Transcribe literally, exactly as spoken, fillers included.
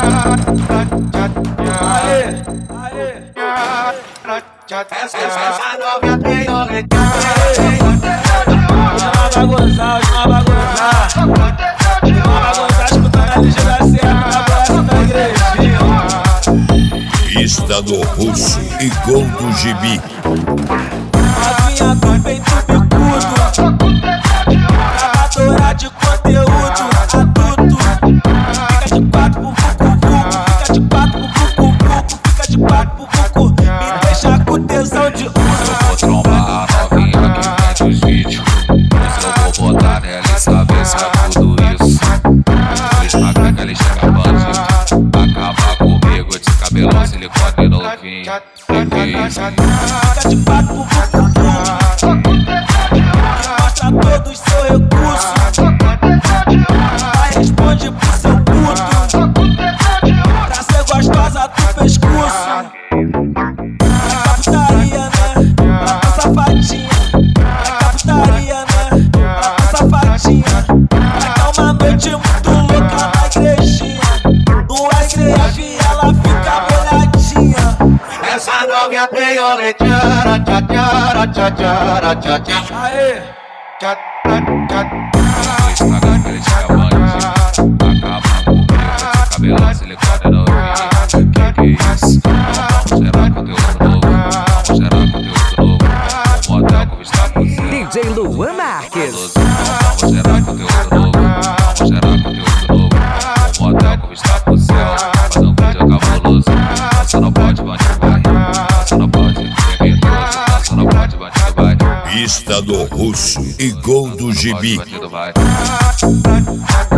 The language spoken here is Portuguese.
Essa novinha tem o legal. Vai gozar, vai gozar. Vai gozar escutando a L G da Serra na praça da igrejinha. Pista do Russo e gol do Gibi. Novinha do peito bicudo, gravadora de conteúdo adulto. Fica de quatro pro vucu-vucu, fica de quatro pro vucu-vucu, fica de quatro pro vucu. Me deixa com tesão de uso. Eu vou trombar a novinha que mete os vídeos. Mas eu vou botar nela e saber se é tudo isso. No Instagram que ela chega bandido, acaba comigo de cabelão, silicone novinho. Que que é isso? Fica de quatro pro vucu-vucu, mostra todos seu recurso. Vai, responde pro seu puto, pra ser gostosa do pescoço. É putaria, né? Ela tá safadinha. É putaria, né? Ela tá safadinha. É uma noite muito louca na igrejinha. No S F ela fica molhadinha. Essa novinha tem o legal. Tchá, tchá, tchá, tchá, tchá, tchá. Aê! Tchá, tchá, No Instagram que ela chega bandido, acaba comigo de cabelão, silicone novinho. Que que é isso? Vamos gerar conteúdo novo. Vamos gerar conteúdo novo. O motel com vista pro céu. D J Luan Marques. Vamos gerar conteúdo novo. Vamos gerar conteúdo novo. O motel com vista pro céu. Fazer um vídeo cabuloso. Você não pode, bandido vai. Você não pode, criminoso. Você não pode, bandido vai. Pista do Russo e gol do Gibi. Bandido vai.